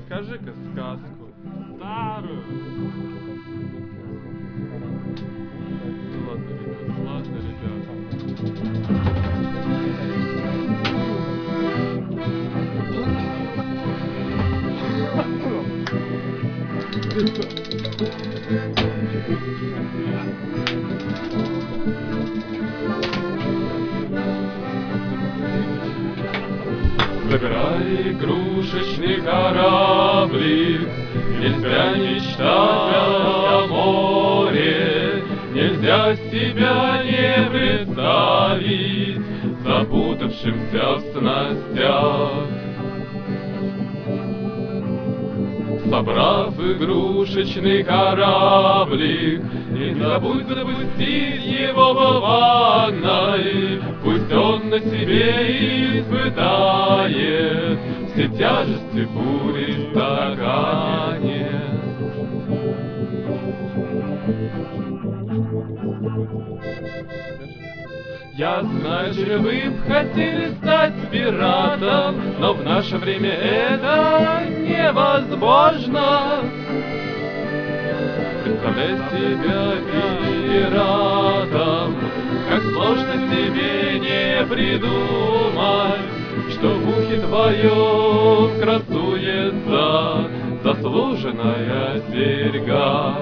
Расскажи-ка сказку старую. Ладно, ребят. Собирай игрушечный кораблик, нельзя мечтать о море, нельзя себя не представить запутавшимся в снастях. Собрав игрушечный кораблик, не забудь запустить его в ванной. Пусть он на себе испытает все тяжести бури в стакане. Я знаю, что вы б хотели стать пиратом, но в наше время это невозможно. Представляй себя пиратом, как сложно себе не придумать, что в ухе твоем красуется заслуженная серьга.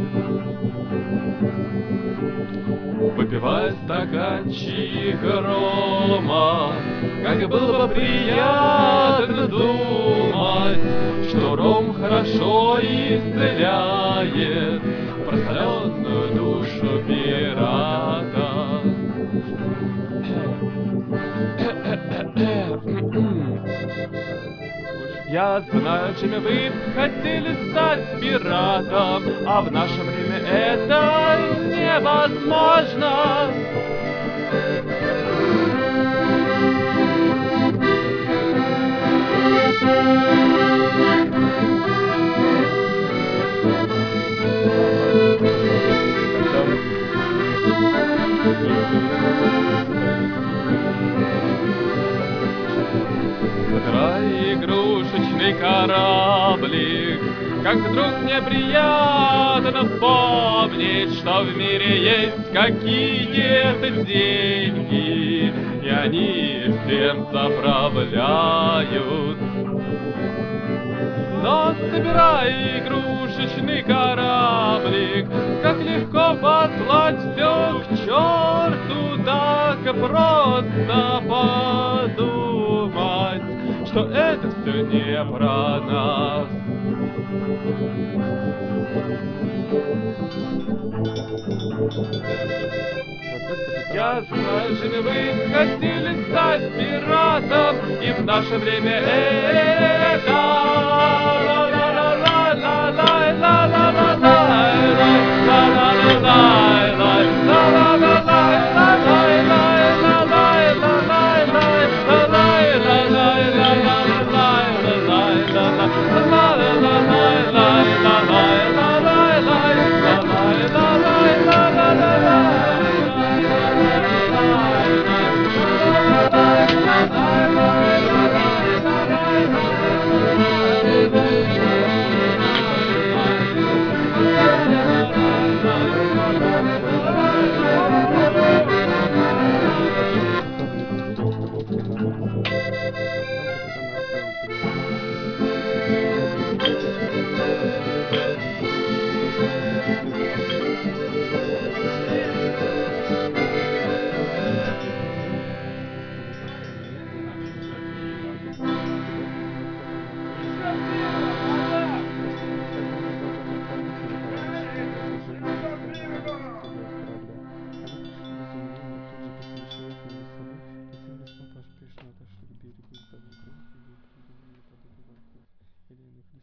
Выпивая стаканчик рома, как было бы приятно думать, что ром хорошо исцеляет просоленную душу пирата. Я знаю, чем вы хотели стать пиратом, а в наше время это невозможно. Собирай игрушечный кораблик, как вдруг мне приятно вспомнить, что в мире есть какие-то деньги, и они всем заправляют. Но собирай игрушечный кораблик, как легко послать все к черту, так просто подумать, что это все не про нас. Я знаю, что вы хотели стать пиратом, и в наше время это